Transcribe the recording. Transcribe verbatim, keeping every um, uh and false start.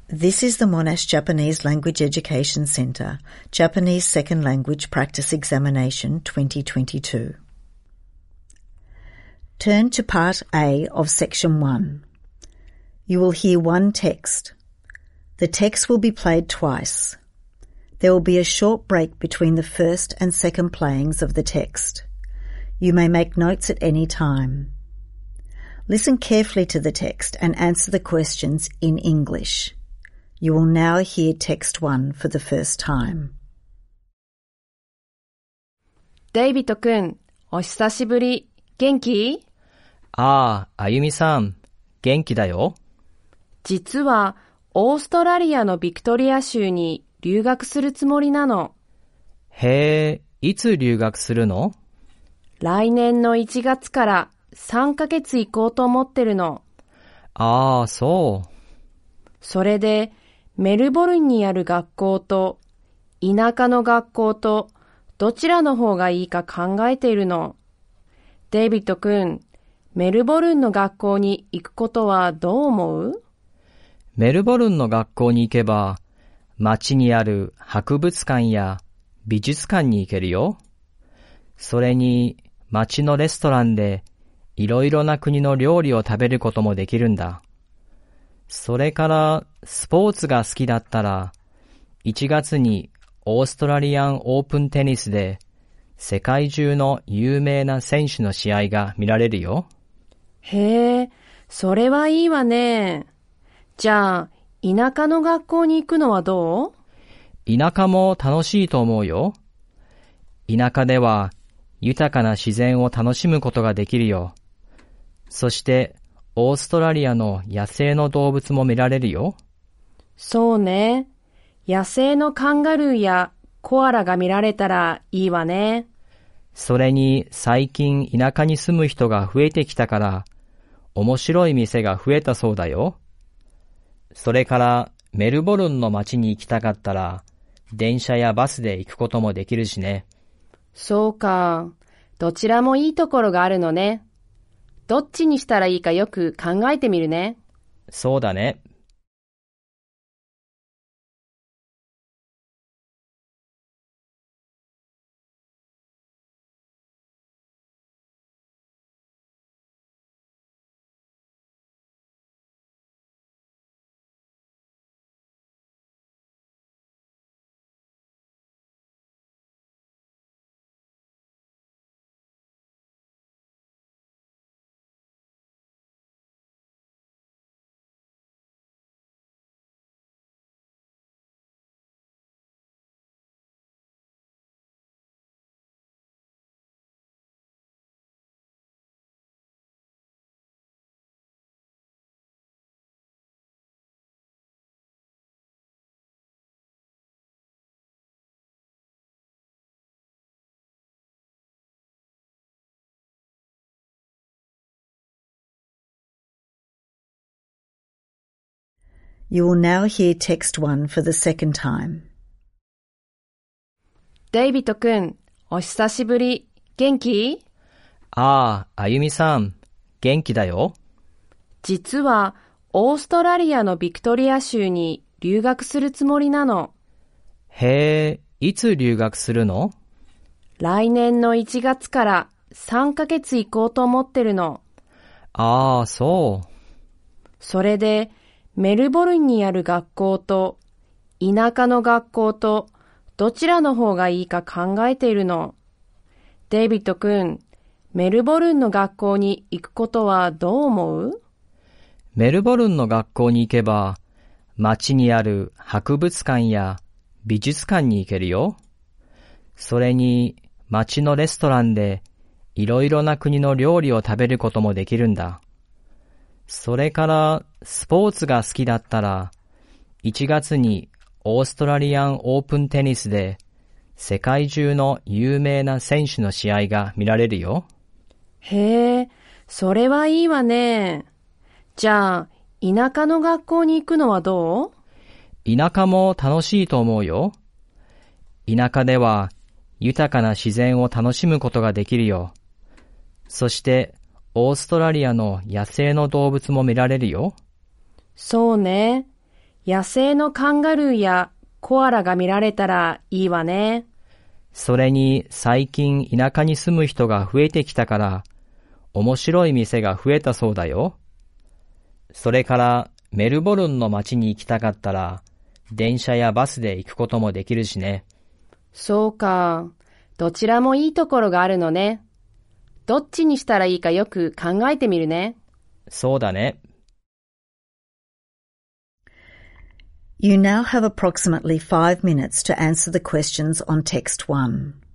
This is the Monash Japanese Language Education Center, Japanese Second Language Practice Examination twenty twenty-two. Turn to Part A of Section one. You will hear one text. The text will be played twice. There will be a short break between the first and second playings of the text. You may make notes at any time. Listen carefully to the text and answer the questions in English. You will now hear text one for the first time. デイビッド君、お久しぶり。元気？ ああ、あゆみさん、元気だよ。 実は、オーストラリアのビクトリア州に留学するつもりなの。 へえ、いつ留学するの？ 来年のいちがつからさんかげつ行こうと思ってるの。 ああ、そう。 それで、メルボルンにある学校と、田舎の学校と、どちらの方がいいか考えているの。デイビッド君、メルボルンの学校に行くことはどう思う？ メルボルンの学校に行けば、町にある博物館や美術館に行けるよ。それに、町のレストランで、いろいろな国の料理を食べることもできるんだ。それから、スポーツが好きだったら、いちがつにオーストラリアンオープンテニスで、世界中の有名な選手の試合が見られるよ。 へえ、それはいいわね。じゃあ、田舎の学校に行くのはどう？ 田舎も楽しいと思うよ。田舎では、豊かな自然を楽しむことができるよ。そして、オーストラリアの野生の動物も見られるよ。 そうね。野生のカンガルーやコアラが見られたらいいわね。 それに最近田舎に住む人が増えてきたから、面白い店が増えたそうだよ。それからメルボルンの街に行きたかったら、電車やバスで行くこともできるしね。 そうか。どちらもいいところがあるのね。どっちにしたらいいかよく考えてみるね。 そうだね。 You will now hear text one for the second time. デイビッド君、お久しぶり。元気？ ああ、あゆみさん、元気だよ。 実は、オーストラリアのビクトリア州に留学するつもりなの。 へえ、いつ留学するの？ 来年のいちがつからさんかげつ行こうと思ってるの。 ああ、そう。 それで、メルボルンにある学校と、田舎の学校と、どちらの方がいいか考えているの。デイビッド君、メルボルンの学校に行くことはどう思う？ メルボルンの学校に行けば、町にある博物館や美術館に行けるよ。それに、町のレストランで、いろいろな国の料理を食べることもできるんだ。それから、スポーツが好きだったら、いちがつにオーストラリアンオープンテニスで、世界中の有名な選手の試合が見られるよ。 へえ、それはいいわね。じゃあ、田舎の学校に行くのはどう？ 田舎も楽しいと思うよ。田舎では、豊かな自然を楽しむことができるよ。そして、オーストラリアの野生の動物も見られるよ。 そうね。 野生のカンガルーやコアラが見られたらいいわね。 それに最近田舎に住む人が増えてきたから、面白い店が増えたそうだよ。それからメルボルンの街に行きたかったら、電車やバスで行くこともできるしね。 そうか。どちらもいいところがあるのね。どっちにしたらいいかよく考えてみるね。 そうだね。 You now have approximately five minutes to answer the questions on text one.